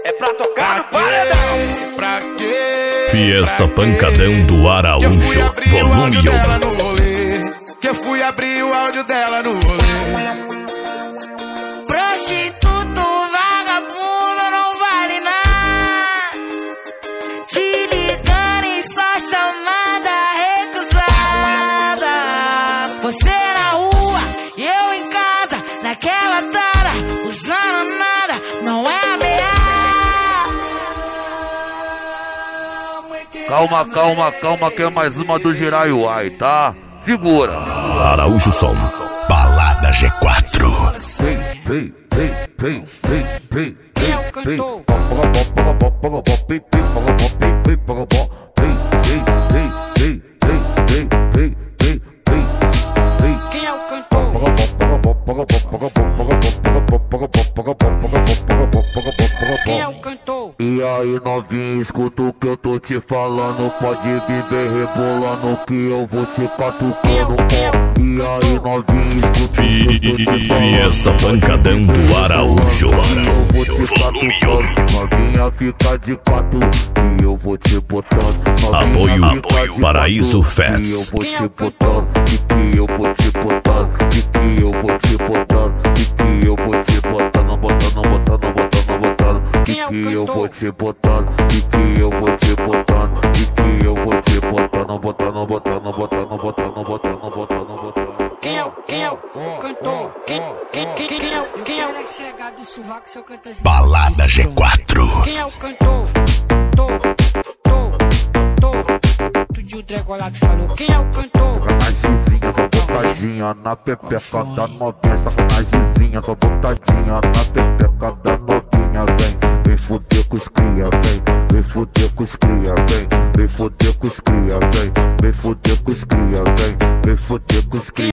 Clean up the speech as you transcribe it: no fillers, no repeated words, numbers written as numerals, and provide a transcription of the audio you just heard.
É pra tocar no paredão. Pra quê? Fiesta Pancadão do Araújo, volume 1. Que eu fui abrir o áudio dela no rolê. Prostituto, vagabundo, não vale nada. Te ligando em sua chamada recusada. Você na rua e eu em casa, naquela tara, usando nada, não é ameaça. Calma, calma, calma, que é mais uma do Jiraiuai, tá? Segura. Araújo Som, Balada G4. Quem é o cantor? Quem é o cantor? Quem é o cantor? E aí novinho, escuta o que eu tô te falando. Pode viver rebolando que eu vou te catucando. E aí novinho, escuta o que eu tô te falando. Fiesta Pancadão do Araújo, volume 1. Novinha fica de quatro e eu vou te botando. Apoio Paraíso Fats. E que eu vou te botando, e que eu vou te botando, e que eu vou te botando, e que eu vou te botando, botando, botando, botando, botando. E que eu vou te botando, e que eu vou te botando, e que eu vou te botando, botando, botando, botando, botando, botando, botando, botando. Quem é o cantor? Quem é o chegado do sovaco, seu cantor? Balada G4. Quem é o cantor? O Dregolado falou. Quem é o cantor? Sacanagemzinha, só botadinha na pepeca da novinha. Sacanagemzinha, só botadinha na pepeca da novinha. Vem fuder com os cria, vem fuder com os cria, vem fuder com os cria, vem fuder com os cria, vem fuder com os cria.